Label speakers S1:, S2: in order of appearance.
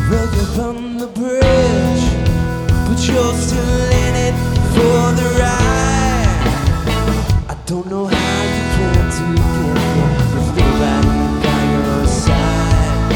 S1: Well, you're on the bridge, but you're still in it for the ride.